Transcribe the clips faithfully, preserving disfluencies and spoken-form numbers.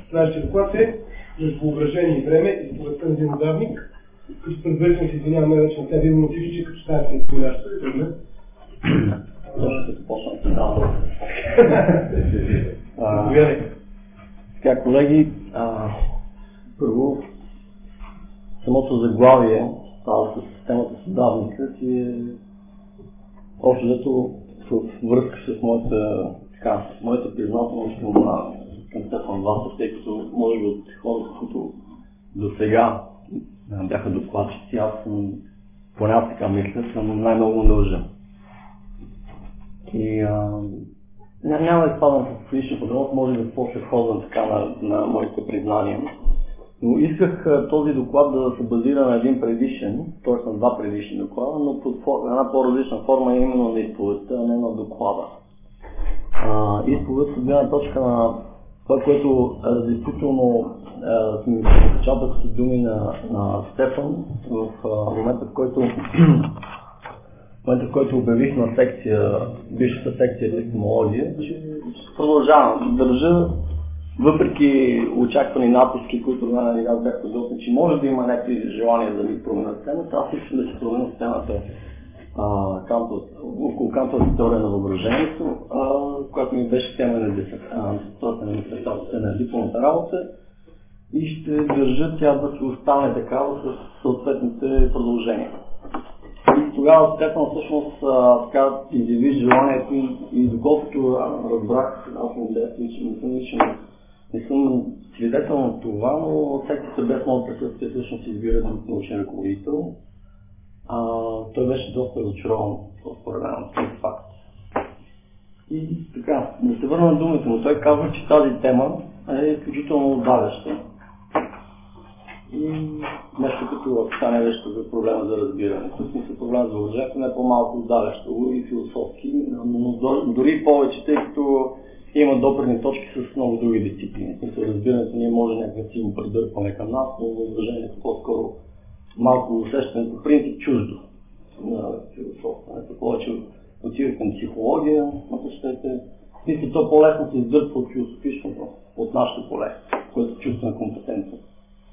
Нашия доклад е между въображение и време и заповедта на един ударник, като предварително се извинявам най-вече на тези емоции, че като ставате на споменащата трудна. Точно като почна да дава. Така, колеги, а, първо, самото заглавие, това с системата с давника си е общо дето в връзка с моята, така, моята признателност към, към Стефан Васев, тъй като може би от хората, които до сега бяха докладчици, аз съм, поне аз така мисля, съм най-много дължен. И а, няма да изпадам в лични подробности, може да после хозвам така на, на моите признания. Но исках а, този доклад да се базира на един предишен, т.е. на два предишни доклада, но под форма, една по-различна форма е именно на изповедта, а не на доклада. А, изповед от гледна точка на това, което а, действително съм ми прочатал като думи на, на Стефан в а, момента, в който в момента, в който обявих на секция, бившата секция технология, че продължавам да държа, въпреки очаквани натиски, които на мен аз бях подължен, че може да има някакви желания да ми променят темата, аз искам да се променя темата около кантовата теория на въображението, която ми беше тема на дисертацията на дипломната работа и ще държа тя да се остане такава с съответните продължения. И тогава Стефан всъщност така изяви желанието и, и доколкото разбрах, аз не съм лично, не съм свидетел на това, но секцията без моят присъствие всъщност избира друг научен ръководител. А, той беше доста разочарован според мен от този факт. И така, да се върна на думите му, той казва, че тази тема е изключително отдаваща. И нещо като ако стане нещо за проблема за разбирането. В смисъл проблема за въображението не е по-малко отдаващо и философски, но дори повече, тъй като има допирни точки с много други дисциплини. В смисъл разбирането ние може някакъв си го придърпаме към нас, но въображението по-скоро малко усещане по принцип чуждо на философстването. Повече отива към психология, напощете. Мисля, то по-лесно се издърпва от философичното, от нашото поле, което чувстваме компетентност.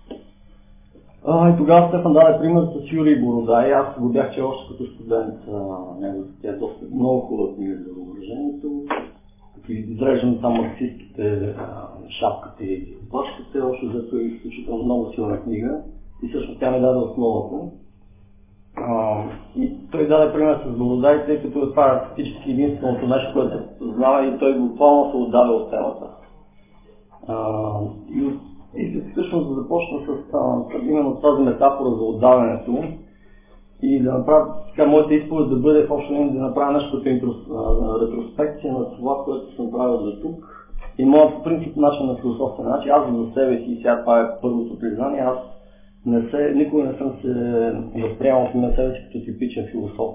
А, и тогава Стефан даде пример с Юрий Бородай. Аз го бях, че още като студент, тя е доста много хубава книга за въображението. Като изреждам там марксистските шапката и плашката, още зато е изключително много силна книга. И всъщност тя ми даде основата. А, и той даде пример с Бородай, тъй като това е фактически единственото нещо, което се познава и той буквално се отдаде от темата. А, и И всъщност да започна с а, именно тази метафора за отдаването и да направя така моята изповед да бъде в общи линии да направя нещо като ретроспекция на това, което съм правил за тук. И моят по принцип начин на философия, значи аз за себе си, сега това е първото признание, аз не се, никога не съм се възприемал на себе си като типичен философ.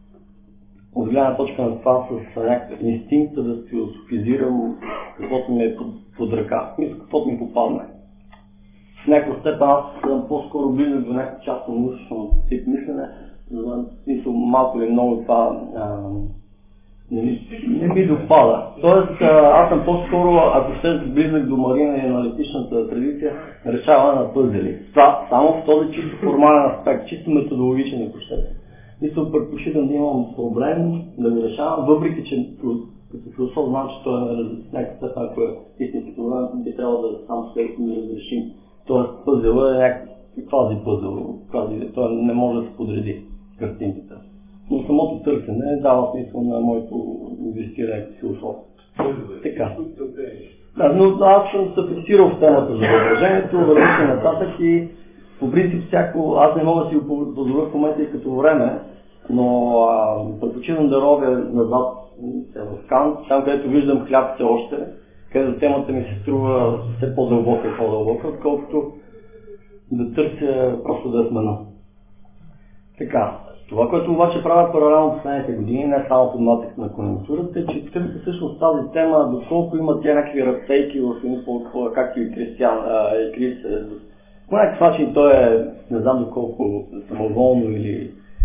От гледна точка на това с някакъв инстинкт да философизирам каквото ми е под, под ръка, мисля каквото ми попадне. В някаква степен аз съм по-скоро близък до някакъв част на научно тип мислене, смисъл малко или много това а, не, не ми допада. Тоест аз съм по-скоро, ако ще близък до марина и аналитичната традиция, решаване на пъзели. Това само в този чисто формален аспект, чисто методологичен и прощете. Мисля, предпочитам да имам проблем, да го решавам, въпреки че като философ знам, че това е някакъв степен, ако е истински проблем, би трябвало да сам себе си да разрешим. Тоест пъзела е някакъв квази пъзел, квази, той не може да се подреди картинката. Но самото търсене дава смисъл на моето инвестиране като философ. Така. Да, но аз съм се фиксирал в темата за въображението, вървам нататък и по принцип всяко, аз не мога да си го позволя в момента и като време, но предпочитам да робя назад в Кант, там където виждам хляб все още, където темата ми се струва все по-дълбока и по-дълбока, отколкото да търся просто да смена. Така, това, което обаче правя паралелно последните години, не само под натиск на конъюнктурата, е, че търся всъщност тази тема, доколко има тя някакви разсейки в едно, както и Кристиан, и Крис. По някакъв начин той е, не знам доколко самоволно или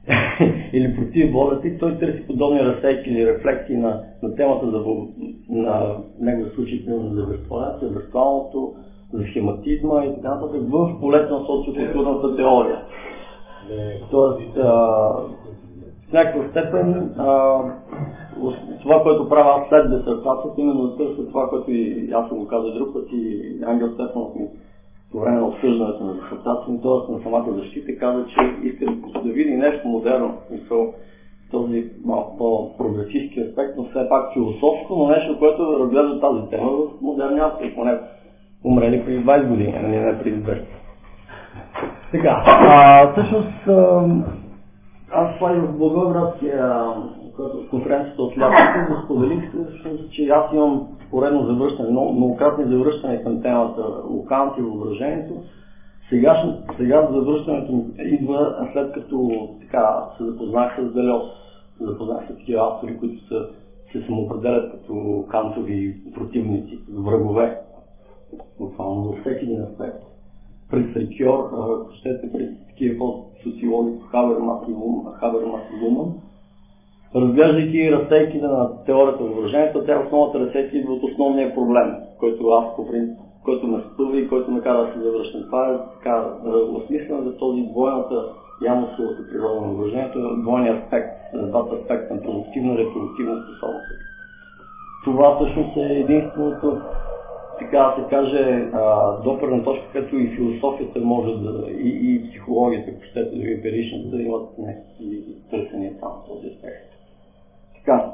или против болести, той търси подобни разсейки или рефлексии на, на темата за на неговия случай за виртуалното, за виртуалното, за схематизма и така нататък в полето на социокултурната теория. Тоест, а, в някаква степен а, това, което правя аз след дисертацията, именно да търся това, което и аз съм го казал друг път и Ангел Стефанов ми по време на обсъждането на дисертация, т.е. на самата защита, каза, че иска да види нещо модерно, смисъл този малко по-прогресивски аспект, но все пак философско, но нещо, което да разглежда тази тема в модерни автори, поне умрели преди двайсет години, а не преди двеста. Така, а, всъщност аз това и в Благоевградския конференцията от лятото го споделих, че аз имам поредно завръщане, многократни завръщане към темата Лукант и въображението. Сега, сега завръщането ми идва след като така, се запознах с Делез, се запознах с такива автори, които са, се самоопределят като кантови противници, врагове, буквално във всеки един аспект. През Рикьор, ако щете, през такива социологи, Хабермас и Луман, разглеждайки разсейките на теорията на въображението, тя основната разсейка идва от основния проблем, който аз по принцип, който ме спъва и който ме кара да се завръщам. Това е така осмислено за този двойната ямусовата природа на въображението, двойния аспект, двата аспекта на продуктивна и репродуктивна способност. Това всъщност е единственото, така да се каже, допърна точка, като и философията може да, и, и психологията, ако щете, да емпиричната, да имат някакви търсения там в този аспект. Така.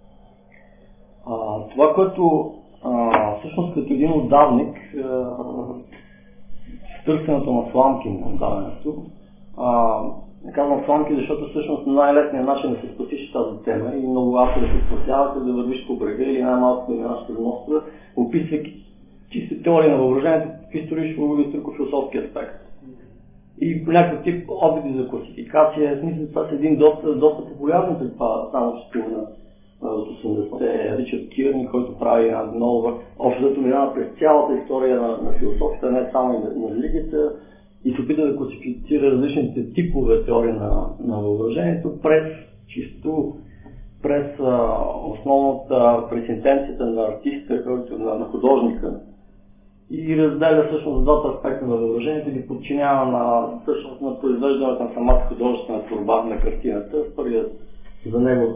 А, това, което а, всъщност като един отдавник, с търсенето на сламки на отдаването, казвам сламки, защото всъщност най-лесният начин да се спасиш тази тема и много автори се спасяват да вървиш по брега или най-малко на нашата мостра, описвайки чисти теории на въображението в историческо-философски аспект. И по някакъв тип опити за класификация, в смисъл това са един доста, доста популярен при това, само че на от осемдесетте Ричард Кирни, който прави една нова общата мирана през цялата история на, на философията, не само и на, на религията, и се опита да класифицира различните типове теории на, на въображението през чисто през а, основната, през интенцията на артиста, който, на, на художника, и разделя всъщност двата аспекта на въображението и ги подчинява на, всъщност, на произвеждането на самата художествена творба на картината. Първият за него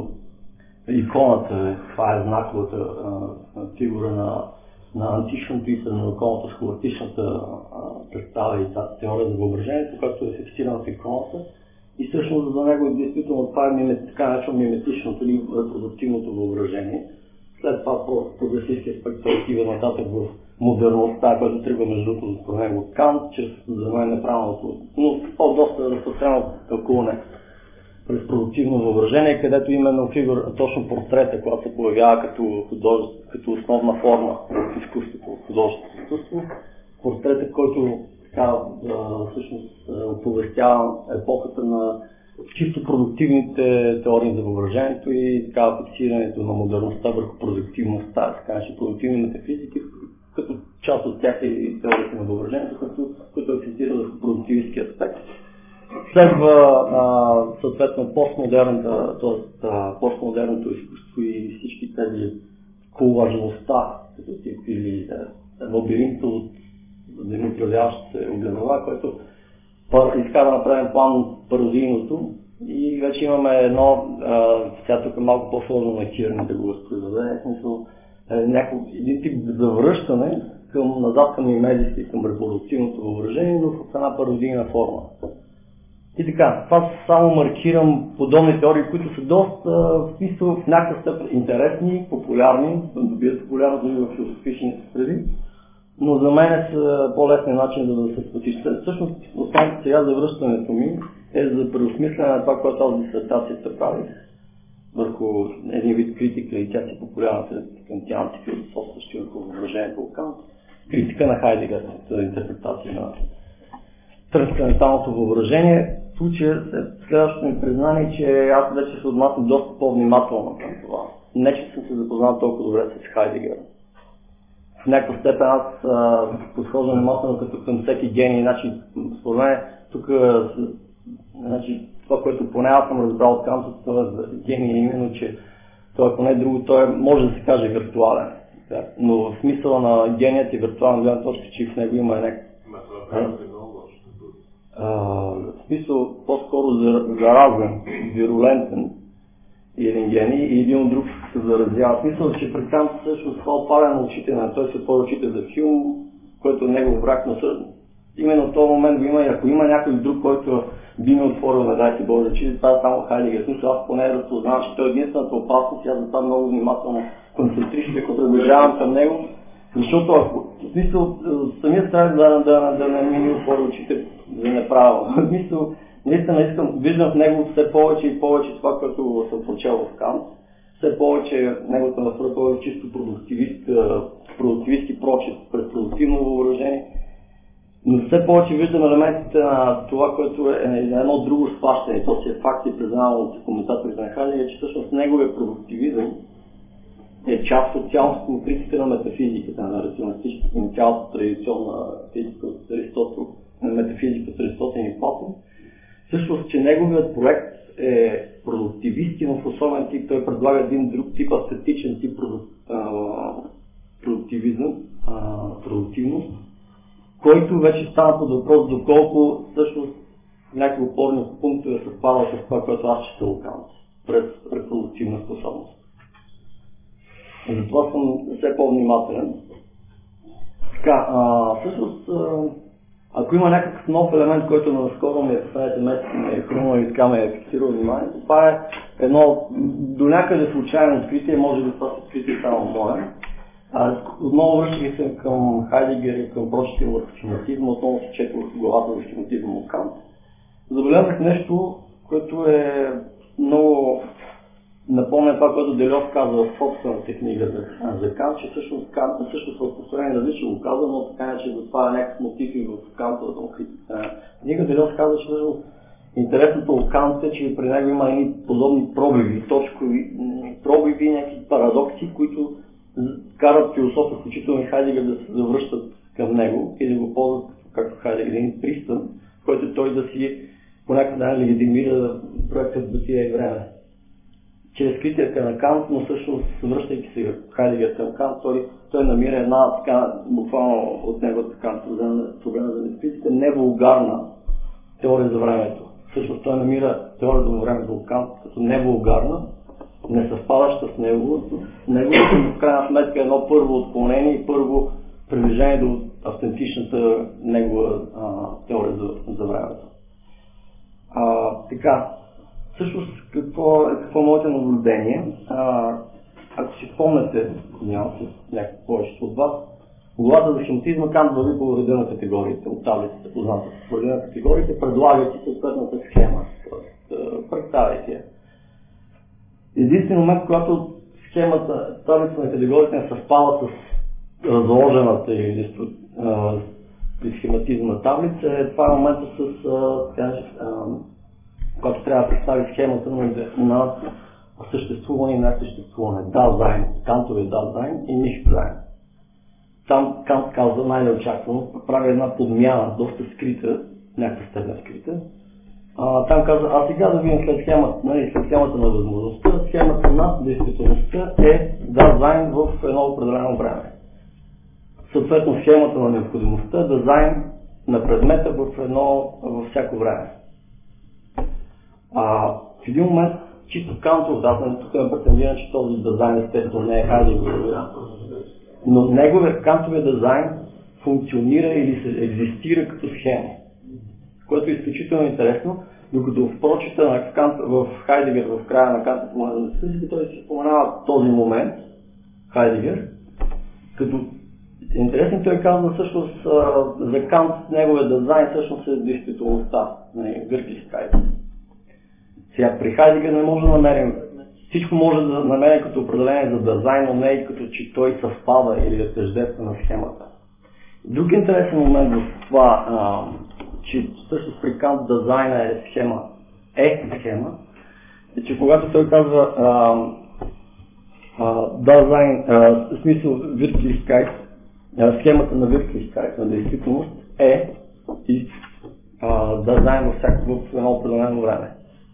иконата, това е знаковата а, фигура на, на античното писане, на околната схоластичната представа и тази теория за въображението, която е фиксирана в иконата. И всъщност за него действително това е мимет, така наречено миметичното или репродуктивното въображение. След това прогресивски аспект се отива нататък в модерността, която тръгва между другото по него от Кант, чрез за мен неправилното, но по-доста разпространено тълкуване през продуктивно въображение, където именно фигура, точно портрета, когато се появява като, като основна форма в изкуството, в художественото изкуство. Портрета, който така всъщност оповестява епохата на чисто продуктивните теории за въображението и така фиксирането на модерността върху продуктивността, така че продуктивни метафизики, като част от тях и теорията на въображението, като, като акцентира върху продуктивистски аспект. Следва а, съответно постмодерната, т.е. постмодерното изкуство и всички тези колажността, като тип или лабиринта от взаимопроявяващи се огледала, което изкара на преден план пародийното и вече имаме едно, сега тук е малко по-сложно на Кирни да го възпроизведе, смисъл някакъв един тип завръщане към, назад към имедиите, към репродуктивното въображение, но в една пародийна форма. И така, това само маркирам подобни теории, които са доста в смисъл в някакъв степен интересни, популярни, добият популярност дори в философичните среди, но за мен са по-лесният начин за да се спасиш. Всъщност, основното сега завръщането ми е за преосмислене на това, което аз в дисертацията правих върху един вид критика и тя си популярна сред кантианци, философстващи върху въображението от Кант, критика на Хайдегер за интерпретация на трансценденталното въображение. В случая следващото ми признание, че аз вече се отнасям доста по-внимателно към това. Не, че съм се запознал толкова добре с Хайдегер. В някаква степен аз подхождам внимателно като към всеки гений. Значи, според мен, тук значи, това, което поне аз съм разбрал от Кант, от това за гения, именно, че той поне друго, той може да се каже виртуален. Да. Но в смисъла на геният и виртуална гледна точка, че в него има някакъв... В смисъл по-скоро заразен, вирулентен един гений и един от друг се заразява. В смисъл, че при Кант всъщност това опаля на очите на той се отворя очите за филм, който е негов враг, но именно в този момент го има и ако има някой друг, който би ме отворил, не дай си Боже, че това е само Хайдегер. В смисъл, аз поне разпознавам, че той е единствената опасност и аз затова много внимателно концентрирам, ако приближавам към него, защото ако в смисъл самия страх да, да, да не ми отворя очите за неправилно. В смисъл, наистина искам, виждам в него все повече и повече това, което съм прочел в Кант. Все повече неговата настройка е чисто продуктивист, продуктивистки прочит през продуктивно въоръжение. Но все повече виждам елементите на това, което е едно друго схващане. То си е факт и признавам от коментаторите на Хайдегер, че всъщност неговия продуктивизъм е част от цялостните матриците на метафизиката, на рационалистичната и цялата традиционна физика от Аристотел, на метафизика от Аристотел и Платон. Всъщност, че неговият проект е продуктивист, но в особен тип той предлага един друг тип астетичен тип продуктивизъм, продуктивност, който вече стана под въпрос доколко всъщност някакви опорни пунктове съвпадат с това, което аз чета от Кант, през репродуктивна способност. Затова съм все по-внимателен. Така, а, всъщност, а, ако има някакъв нов елемент, който наскоро ми е последните месеци, ме е хрумно и така ме е фиксирал вниманието, това е едно до някъде случайно откритие, може би това са откритие само мое. Отново връщах се към Хайдегер и към прочите върху схематизма, отново се четох главата за схематизма от Кант. Забелязах нещо, което е много напомня това, което Делев каза в собствената книга за, за Кант, че всъщност Кант всъщност в повторение различно го каза, но така не, че затова е някакъв мотив и в Кантовата му книга. Делев каза, че всъщност интересното от Кант е, че при него има едни подобни пробиви, точкови пробиви, някакви парадокси, които карат философа, включително и Хайдегер, да се завръщат към него и да го ползват, както Хайдегер, един пристан, в който той да си по някакъв начин легитимира проектът битие и време. Чрез критика на Кант, но всъщност връщайки се Хайдегер към Кант, той, той намира една така, буквално от неговата така програма за метафизика, невулгарна теория за времето. Всъщност той намира теорията за времето от Кант като невулгарна, не съвпадаща с неговото, неговото в крайна сметка едно първо отклонение и първо приближение до автентичната негова а, теория за, за времето. А, така, всъщност какво, какво е моето наблюдение? А, ако си спомняте, няма се някакво повечето от вас, главата за схематизма Кант върви по реда на категориите, от таблицата позната по реда на категориите, предлагайки съответната схема, представяйте я. Единствен момент, когато схемата, таблица на категориите не съвпада с разложената или при схематизма таблица, е това е момента с а, а, когато трябва да представи схемата на, на съществуване и несъществуване. Дазайн, Кантовия Дазайн и Нихтзайн. Там Кант казва най-неочаквано, прави една подмяна, доста скрита, някаква степен скрита. А, там казва, а сега да видим след схемата, нали, след схемата на възможността, схемата на действителността е Дазайн в едно определено време. Съответно схемата на необходимостта, дизайн на предмета в едно, във всяко време. А, в един момент, чисто Кантов, да, тук е претендиран, че този дизайн естествено не е Хайдегер, но неговият Кантовия дизайн функционира или се екзистира като схема, което е изключително интересно, докато в прочита на Кант, в Хайдегер, в края на Канта по на физика, той се споменава този момент, Хайдегер, като интересно той казва всъщност за Кант, неговия дизайн всъщност е действителността, гърки скайп. Сега при Хайдегер не може да намерим, всичко може да намерим като определение за дизайн, но не и като че той съвпада или е тъждествен на схемата. Друг интересен момент в това, а, че всъщност при Кант дизайна е схема, е схема, е, че когато той казва дизайн, в смисъл Wirklichkeit, схемата на Wirklichkeit, на действителност е и дизайн във всяко в едно определено време.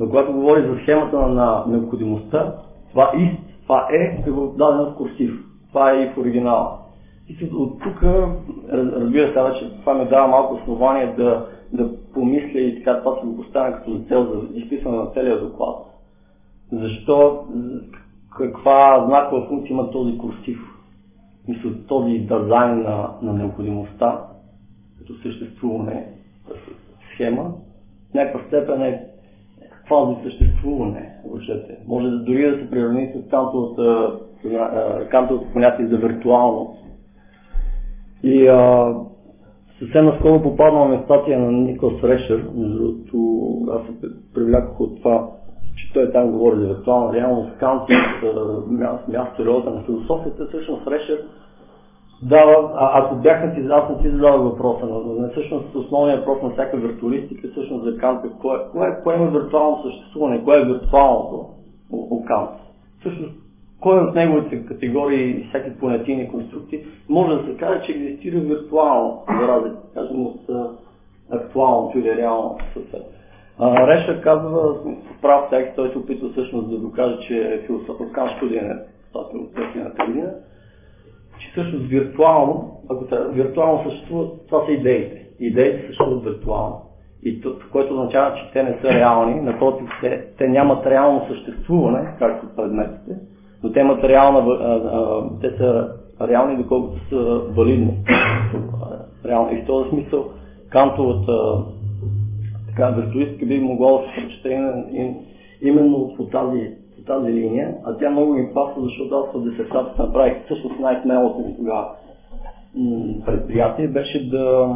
Но когато говори за схемата на необходимостта, това ист, това е дадено в курсив. Това е и в оригинала. И от тук, разбира се, вече това ми дава малко основание да, да помисля и така това се го поставя като за цел за изписване на целия доклад. Защо, каква знакова функция има този курсив? Мисля, този дизайн на, на необходимостта, като съществуване, схема, в някаква степен е фази съществуване, въобще. Може да дори да се приравни с кантовото, кантовото понятие за виртуалност. И а, съвсем наскоро попаднала на статия на Николас Решер, между другото аз се привлякох от това, че той там говори за виртуална реалност, Кант с място и ролята на философията, всъщност Решер дава, а, ако бях на ти, аз не ти задавах въпроса, но всъщност основният въпрос на всяка виртуалистика всъщност за Кант е кое, кое, кое има виртуално съществуване, кое е виртуалното у Кант. Всъщност, кой от неговите категории и всяки понятийни конструкции може да се каже, че екзистира виртуално, за разлика, кажем, от актуалното или реално съвсем. Решер казва, в прав текст, той се опитва всъщност да докаже, че е философът Кант студиен от две година, че всъщност виртуално, ако виртуално съществува, това са идеите. Идеите съществуват виртуално. И това, което означава, че те не са реални, напротив, те, те нямат реално съществуване, както предметите, но те имат реална, а, а, те са реални, доколкото са валидни. Реално. И в този смисъл Кантовата така виртуалистика би могла да се прочете именно по тази, по тази линия, а тя много им пасва, защото аз в десертацията направих всъщност най-смелото ми тогава предприятие беше да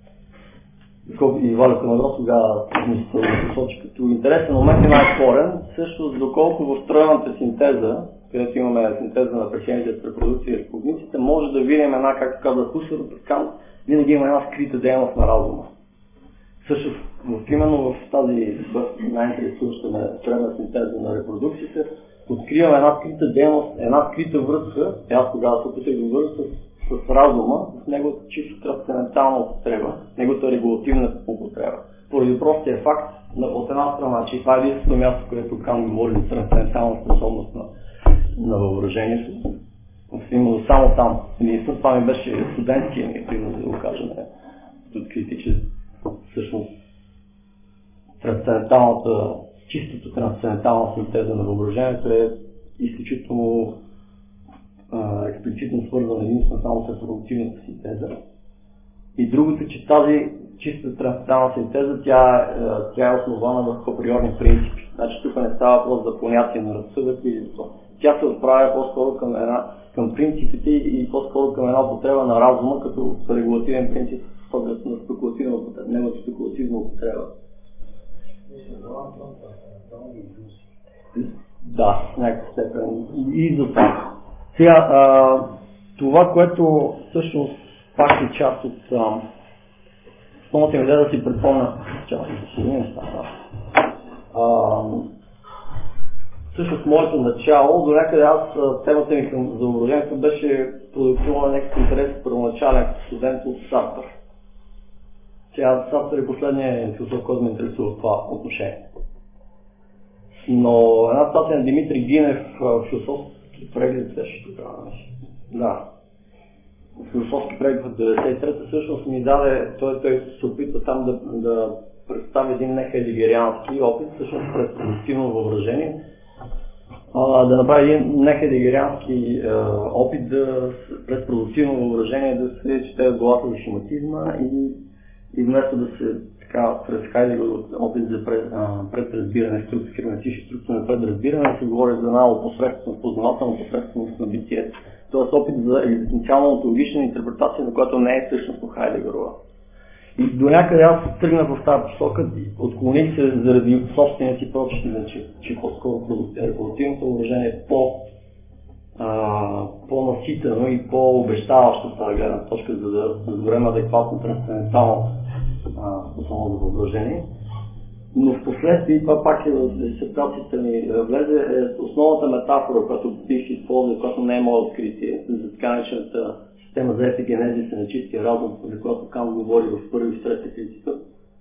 и Валя Комадров тогава ми се посочи като интересен момент и най-спорен, също доколко в стройната синтеза, където имаме синтеза на причините с репродукция и когницията, може да видим една, както каза Хусерл, Кант, винаги има една скрита дейност на разума. Също именно в тази най-интересуваща на средна синтеза на репродукцията откриваме една скрита дейност, една скрита връзка, и аз тогава се опитах да връзка с, с разума, с неговата чисто трансцендентална употреба, неговата регулативна употреба. Поради простия факт, от една страна, че това е единственото място, където Кант говори за трансцендентална способност на, на въображението. Именно само там. Единствено, това ми беше студентския ми пример, да го кажем, открити, че всъщност трансценденталната, чистото трансцендентална синтеза на въображението е изключително а, експлицитно свързана единствено само с репродуктивната синтеза. И другото, че тази чиста трансцендентална синтеза, тя, тя е основана върху априорни принципи. Значи тук не става въпрос за понятие на разсъдък или това. Тя се отправя по-скоро към, една, към принципите и по-скоро към една употреба на разума като регулативен принцип с оглед на спекулативна употреба, не на спекулативна употреба. Да, в някаква степен. И за това. Сега, а, това, което всъщност пак е част от основната ми идея да си предпомня част от си неща. Всъщност моето начало, до някъде аз темата ми към за въображението беше продуктивно на някакъв интерес първоначален студент от Сартър. Сега Сартър е последният философ, който ме интересува в това отношение. Но една статия на Димитри Гинев в философски преглед беше тогава. Да. Философски преглед в деветдесет и трета всъщност ми даде, той, той се опитва там да, да представи един нехайдегериански опит, всъщност през продуктивно въображение, а, да направи един нехайдегериански е, опит да, през продуктивно въображение да се чете главата за шематизма и, и вместо да се така през Хайдегер опит за пред, предразбиране, херметични структури на предразбиране, се говори за една опосредственост, познавателна опосредственост на битието. Тоест опит за екзистенциално-онтологична интерпретация, на която не е всъщност Хайдегерова. И до някъде аз тръгнах в тази посока, отклоних се заради собствения си прочит, че, че по-скоро репродуктивното въображение е по, а, по-наситено и по-обещаващо от тази гледна точка, за да разберем адекватно трансцендентално способно за въображение. Но в последствие, това пак е в дисертацията ми влезе, е основната метафора, която бих използвал, която не е мое откритие, за така наречената система за епигенезис на чистия разум, за която Кант говори в първи и трети принцип.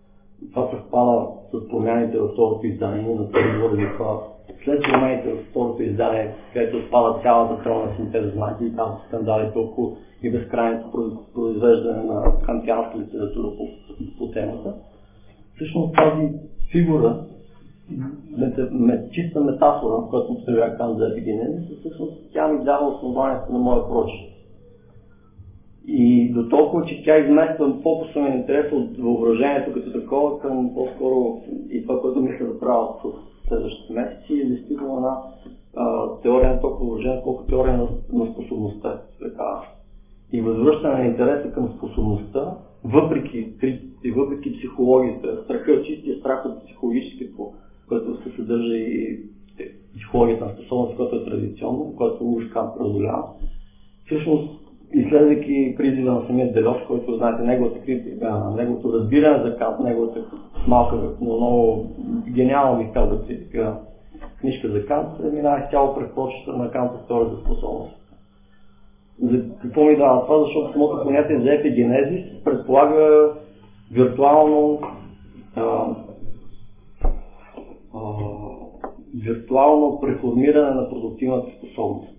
това съвпада с промените във второто издание, но се говори за това. След промените във второто издание, където отпада цялата тройна синтеза знаки и там скандали толкова и безкрайното произвеждане на кантианска литература по, по темата. Всъщност тази фигура, чиста метафора, която му се бях казал за епигенезис, всъщност тя ми дава основанието на моя прочит. И до толкова, че тя измества фокуса на интерес от въображението като такова към по-скоро и това, което мисля да правя в следващите месеци, е действително една а, теория на толкова въображение, колко теория на, на способността. Така. И възвръщане на интереса към способността, въпреки критиките, въпреки психологията, страха, чистия страх от психологическото, което се съдържа и психологията на способност, която е традиционна, която уж Кант преодолява. Всъщност, изследвайки призива на самия Делоз, който, знаете, неговата критика, неговото разбиране за Кант, неговата малка, но много гениална, бих казал, критика, книжка за Кант, минава изцяло през прочита на Канта теория за способност. За какво ми дава това? Защото самото понятие за епигенезис предполага виртуално а, а, виртуално преформиране на продуктивната способност.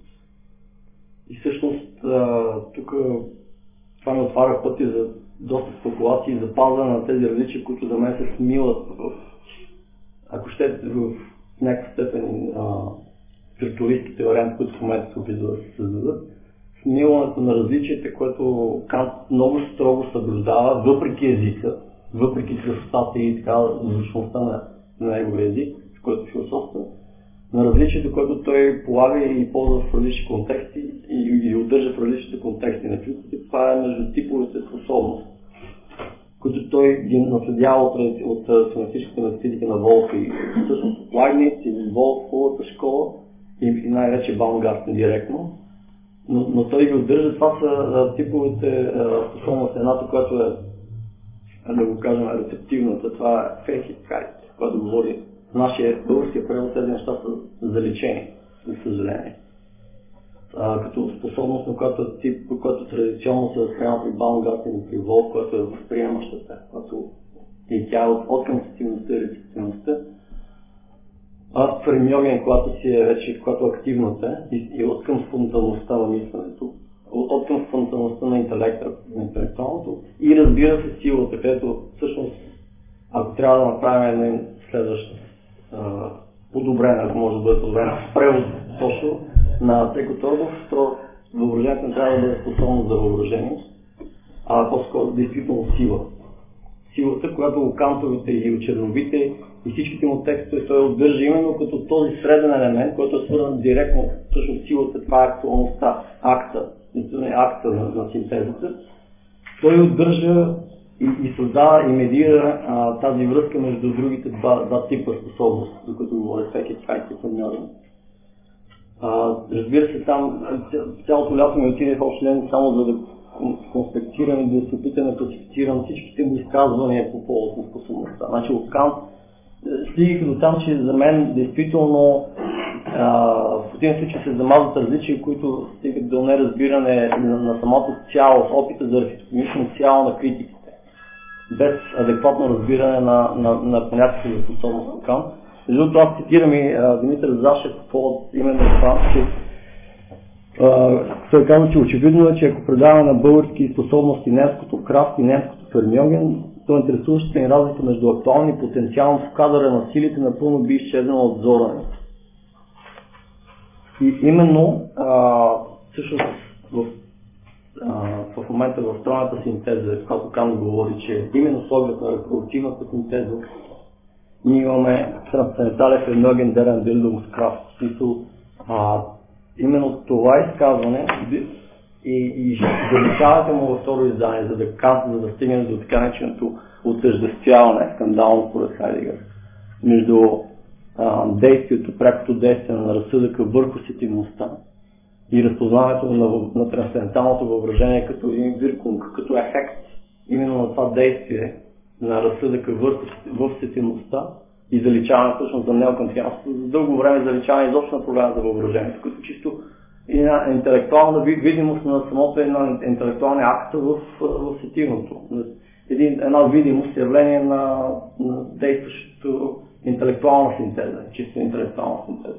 И всъщност тук това ми отваря пъти за доста спекулации и запазване на тези различия, които за мен се смилат в, ако щете, в някаква степен виртуалистските варианти, които в момента се опитват да се създадат. Смилването на различията, което Кант много строго съблюдава, въпреки езика, въпреки красотата и така звучността на, на неговия език, с който философства, на различието, което той полага и ползва в различни контексти и, и удържа в различните контексти на критиките. Това е между типовете способности, които той ги наследява от, от семантическата методика на Волф и всъщност от Лайбниц или Волфовата школа и, и най-вече Баумгартен директно. Но, но той ги удържа. Това са а, типовете способности. Едната, която е, да го кажем, рецептивната, това е фейхиткайт, която говори. В нашия българския превод тези неща са заличени, за съжаление. А, като способност, на която е тип, която традиционно се възприема при Баумгартен и при Волф, която е възприемащата, която и тя е от, от към активността и рецептивността. А при Йоген, когато си е вече, когато е активната и, и от към спонтанността на мисленето, от, от към спонтанността на интелекта, на интелектуалното и разбира се силата, където всъщност, ако трябва да направим един следващ подобрен, ако може да бъде подобрен с превод точно на Теко Торбов, то въображението не трябва да бъде способно за въображение, а по-скоро действително сила. Силата, която Кантовите и Черновите и всичките му текстове той отдържа именно като този среден елемент, който е свързан директно с силата, това е актуалността, акта, акта на, на синтезата. Той отдържа и, и създава и медира а, тази връзка между другите два, два типа способности, за които говоря Фейхиткайт и Фермьорен. Разбира се, там цялото лято ми отиде в Ошлен само за да конспектирам и да се опитам да класифицирам всичките му изказвания по повод на способността. Значи от Кант стигах до там, че за мен действително а, в един случай се замазват различия, които стигат до неразбиране на, на самото цяло, опита за архитектонично цяло на критиките, без адекватно разбиране на, на, на понятието за способност на Кант. Защото аз цитирам и а, Димитър Зашев по повод именно това, че а, той казва, че очевидно е, че ако предаваме на български способности немското Крафт и немското Фермьоген, то интересуващата ни разлика между актуални и потенциално в кадъра на силите напълно би изчезнала от зора ни. И именно а, всъщност в, а, в момента в тройната синтеза, когато Кант говори, че именно с оглед на репродуктивната синтеза ние имаме трансцендентален Фермьоген Дерен Билдунгскрафт. Именно това изказване и, и заличавате му във второ издание, за да Кант, за да стигне до така нареченото отъждествяване, скандално според Хайдегер, между а, действието, прякото действие на разсъдъка върху сетивността и разпознаването на, на трансценденталното въображение като един виркунг, като ефект именно на това действие на разсъдъка върху в сетивността и заличаване всъщност за неокантианството. За дълго време заличаване изобщо на проблема за въображението, като чисто една интелектуална видимост на самото една интелектуалния акт в, в сетивното. един, една видимост, явление на, на действащото интелектуална синтеза, чисто интелектуална синтеза.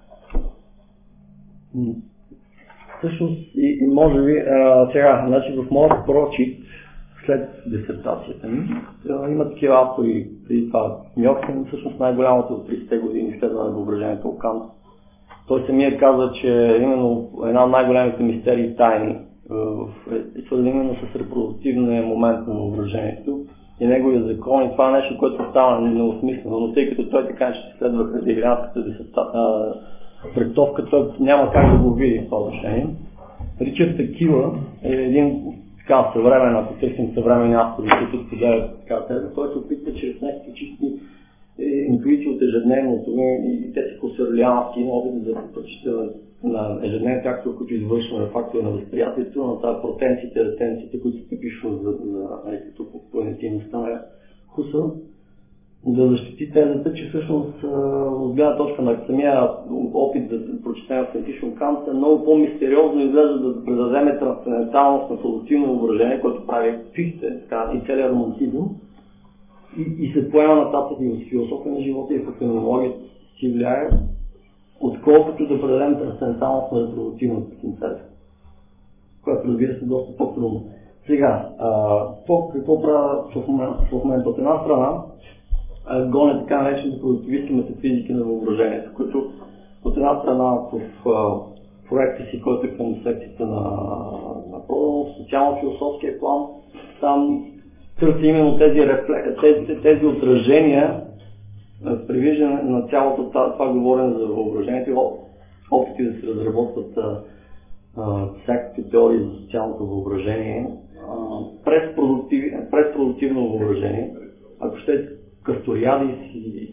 Всъщност, и, и може би, а, сега, значи в моят прочит, след дисертацията ми, има такива автори, преди това Ньоксен, всъщност най-голямото от тридесетте години изследване на въображението у Кант. Той самия каза, че именно една от най-големите мистерии тайни е свързана именно с репродуктивния момент на въображението и неговия закон, и това е нещо, което става неосмислено, но тъй като той така ще следва християнската трактовка, той няма как да го види в това отношение. Ричард Такила е един така съвремен, ако търсим съвременни автори, които споделят така теза, той се опитва чрез някакви чисти е, интуиции от ежедневното и те са по-сърляновски, опит за предпочитане на ежедневно, както които извършваме фактори на възприятието, на тази протенциите, ретенциите, които се пишат за, за като понятийността на Хусъл, да защити тезата, че всъщност от гледна точка на самия опит за прочетение на синтетично Кант е много по-мистериозно изглежда да предадеме трансценденталност на продуктивно въображение, което прави Фихте и целият романтизъм и, и се поема нататък и в философия на живота и в феноменологията си влияе, отколкото да предадем трансценденталност на репродуктивната синтеза, което разбира се доста по-трудно. Сега, а, какво правя в момента? В момента от една страна гоня така наречените продуктивистки метафизики на въображението, които от една страна в проекта си, който е към секцията на, на Проданов, социално-философския план, там търси именно тези, рефлек... тези, тези отражения в привиждане на цялото това, това говорене за въображението и опити да се разработват а, а, всякакви теории за социалното въображение а, през, продуктив... през продуктивно въображение. Ако ще Касториадис и,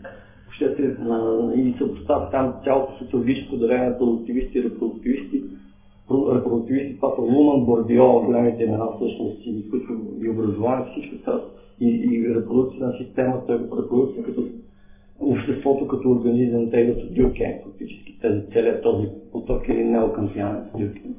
и съпоставя там цялото социологическо деление на продуктивисти и репродуктивисти. Репродуктивисти, това са Луман, Бордио, големите имена всъщност, и, които и образование, всичко това, и, и репродукция на системата, репродукция като обществото като организъм, те идват от Дюркейм, фактически, тези целият този поток или неокантианец Дюркейм.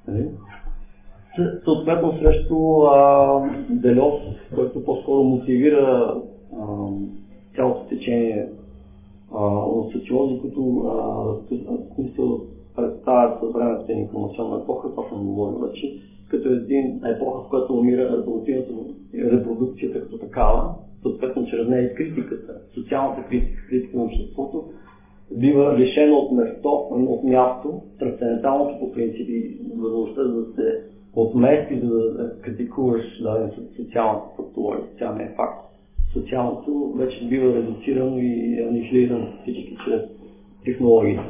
Съответно срещу Делос, който по-скоро мотивира цялото течение от социолози, които се представят съвременната информационна епоха, това съм говорил вече, като един епоха, в която умира репродукцията като такава, съответно чрез нея и критиката, социалната критика, критика на обществото, бива лишено от място, от място, трансценденталното по принципи, възможността да се отмести, за да критикуваш даден социалната фактология, социалния факт. Социалното вече бива редуцирано и анихилирано всички чрез технологиите.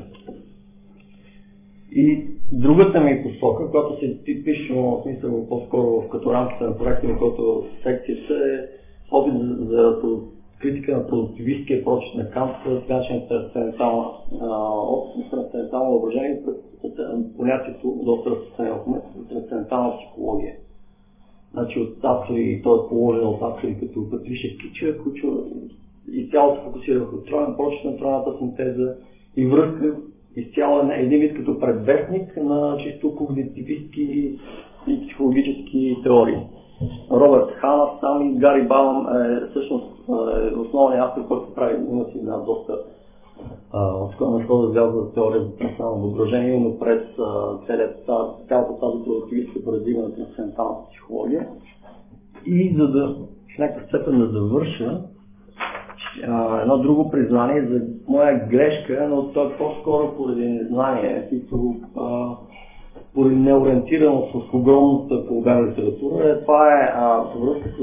И другата ми посока, която се типично, в смисъл по-скоро като рамките на проекта, на който секцията е опит за, за критика на продуктивисткия прочит на Кант, така трансцендентално въображение, понятието доста разпространено в момента, трансцендентална психология. Значи от автори, той е положен от автори като Патриша Кича, които изцяло се фокусира върху троен прочит на тройната синтеза и връзка изцяло на един вид като предвестник на чисто когнитивистки и психологически теории. Робърт Ханас, сам и Гари Балам е всъщност е основният автор, който прави, има си една доста наскоро излязла теория за трансцендентално въображение, именно през цялата тази продуктивистка парадигма на трансценденталната психология. И за да в някаква степен да завърша, едно друго признание за моя грешка, но то е по-скоро поради незнание, които поради неориентираност с огромната популярна литература. Това е във връзка с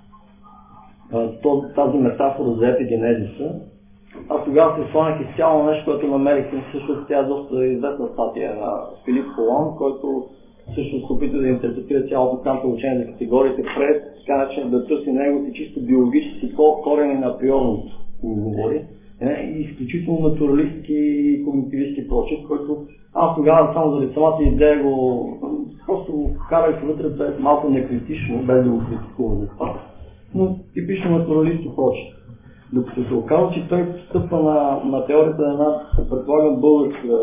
а, тази метафора за епигенезиса. Аз тогава се сланях изцяло на нещо, което намерих, всъщност тя е доста известна статия на Филип Полан, който всъщност опита да интерпретира цялото кантово учение за категориите пред, така начин да търси неговите чисто биологически корени на априорното, говори, и изключително натуралистки и когнитивистки прочит, който аз тогава само заради самата идея го просто го вкарах вътре без малко некритично, без да го критикувам за това, но типично натуралистки прочит. Докато се оказва, че той стъпва на, на теорията на една, предполагам, българска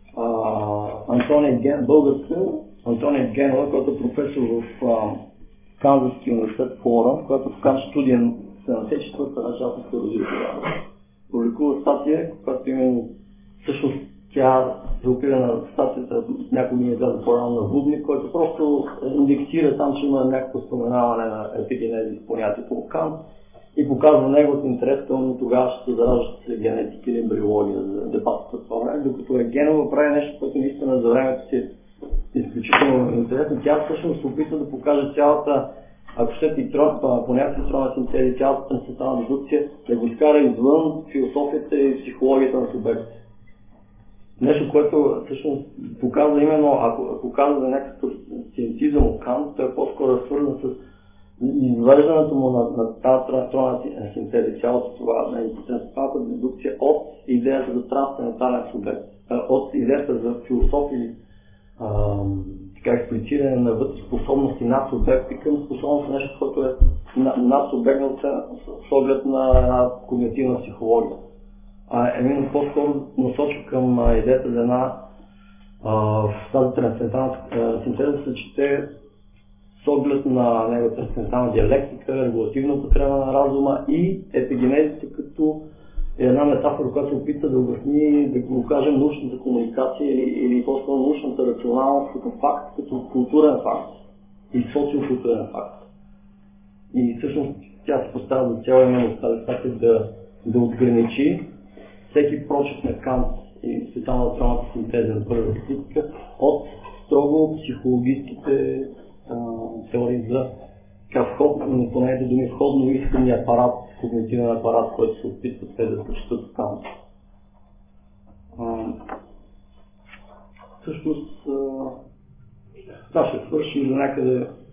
а, Антония Ген, българска Антония Генова, който е професор в а, Канзаски университет Форум, която в Кант студия седемдесет и четвърта част се роди тогава. Публикува статия, която именно всъщност тя се опира на статията, някой ми е дал по-рано на Вубник, който просто индексира там, че има някакво споменаване на епигенези с понятието Кант и показва неговият интерес към тогавашната зараждаща се генетика или ембриология за дебатата това време, докато Ергенова прави нещо, което наистина за времето си е изключително интересно. Тя всъщност се опитва да покаже цялата, ако щете и понятие тронна синтеза, цялата трансцендентална дедукция, да го изкара извън философията и психологията на субекта. Нещо, което всъщност показва именно, ако показва за някакъв синтизъм от Кант, той е по-скоро свързан с извеждането му на, на тази тронна синтеза, цялото това, на трансценденталната дедукция от идеята за трансцендентален субект, от идеята за философия, така експлициране на вътре способности над субекти към способност на нещо, което е над субектно с оглед на една когнитивна психология. А именно по-скоро насочва към а, идеята за една а, в тази трансцендентална синтеза се чете с оглед на неговата трансцендентална диалектика, регулативна употреба на разума и епигенезите като е една метафора, която се опитва да обясни, да го кажем, научната комуникация или, или по-скоро научната рационалност като факт, като културен факт и социокултурен факт. И всъщност тя се поставя за цяло именно в тази статия да, да отграничи всеки прочит на Кант и специално тронната синтеза на първа критика от строго психологическите а, теории за вход, но по неите думи, входно искания апарат, когнитивен апарат, който се опитват те да прочитат в Кант. Всъщност, това ще свърши за някъде